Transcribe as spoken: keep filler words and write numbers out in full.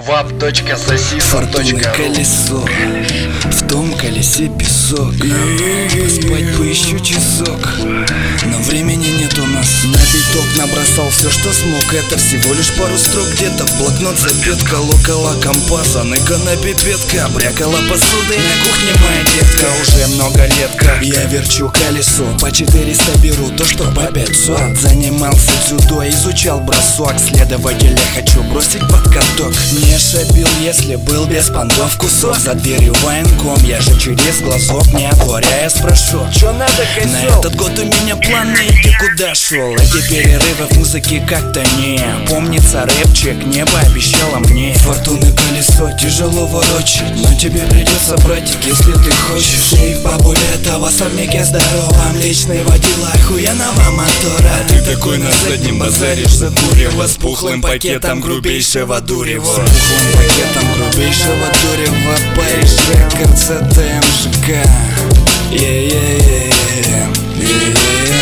вап точка сосиса Фортуны точка ру. колесо, в том колесе песок. Поспать бы еще часок, но времени нет у нас. На биток набросал все, что смог. Это всего лишь пару строк, где-то в блокнот запетка. Локала компаса, ныка на пипетка. Брякала посудой на кухне моя детка. Уже много лет как я верчу колесо, по четыреста беру то, что по пятьсот. Занимался дзюдо, изучал бросок. Следователя хочу бросить под каток. Не шабил, если был без понтов кусок. За дверью военком, я же через глазок, не отворяя, спрошу: чё надо, козёл? На этот год у меня планы, ты куда шел? Эти перерывы в музыке как-то не помнится. Рэпчик небо обещала мне. Фортуны колесо тяжело ворочать, но тебе придется, братик, если ты хочешь. Сейф бабуля, это в особняке здоровом. Личный водила охуенного мотора. А ты такой на заднем базаришь за курево, с пухлым пакетом грубейшего дурева. С пухлым пакетом грубейшего дурева. Париж Рекордс, это МЖК. Yeah, yeah, yeah, yeah, yeah.